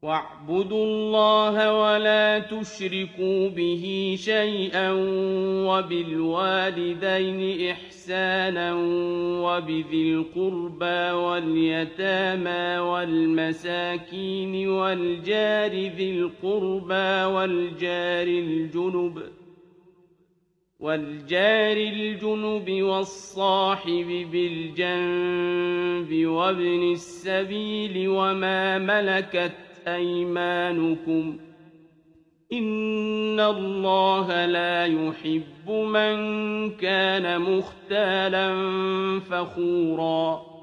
وَاعْبُدُوا اللَّهَ وَلَا تُشْرِكُوا بِهِ شَيْئًا وَبِالْوَالِدَيْنِ إِحْسَانًا وَبِذِي الْقُرْبَىٰ وَالْيَتَامَىٰ وَالْمَسَاكِينِ وَالْجَارِ ذِي الْقُرْبَىٰ وَالْجَارِ الْجُنُبِ وَالصَّاحِبِ بِالْجَنبِ وَابْنِ السَّبِيلِ وَمَا مَلَكَتْ أَيْمَانُكُمْ ۗ إِنَّ اللَّهَ لَا يُحِبُّ مَن كَانَ مُخْتَالًا فَخُورًا